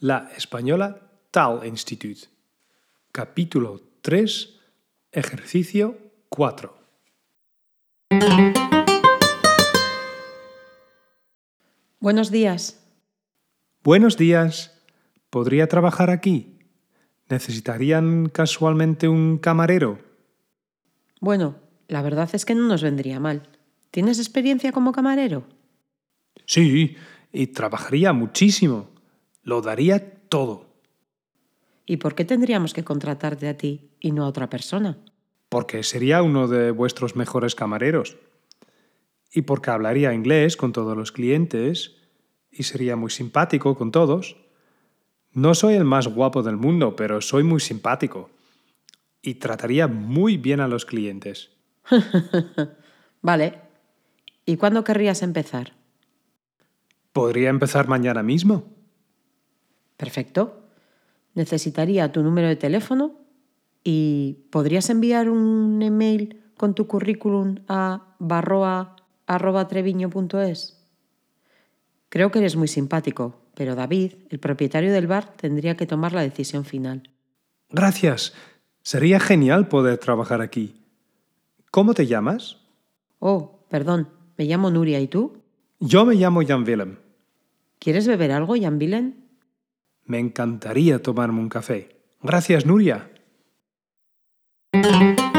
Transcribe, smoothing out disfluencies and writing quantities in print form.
La Española Taalinstituut. Capítulo 3, ejercicio 4. Buenos días. Buenos días. ¿Podría trabajar aquí? ¿Necesitarían casualmente un camarero? Bueno, la verdad es que no nos vendría mal. ¿Tienes experiencia como camarero? Sí, y trabajaría muchísimo. Lo daría todo. ¿Y por qué tendríamos que contratarte a ti y no a otra persona? Porque sería uno de vuestros mejores camareros. Y porque hablaría inglés con todos los clientes y sería muy simpático con todos. No soy el más guapo del mundo, pero soy muy simpático. Y trataría muy bien a los clientes. Vale. ¿Y cuándo querrías empezar? ¿Podría empezar mañana mismo? Perfecto. Necesitaría tu número de teléfono y ¿podrías enviar un email con tu currículum a barroa@treviño.es? Creo que eres muy simpático, pero David, el propietario del bar, tendría que tomar la decisión final. Gracias. Sería genial poder trabajar aquí. ¿Cómo te llamas? Oh, perdón, me llamo Nuria, ¿y tú? Yo me llamo Jan Willem. ¿Quieres beber algo, Jan Willem? Me encantaría tomarme un café. Gracias, Nuria.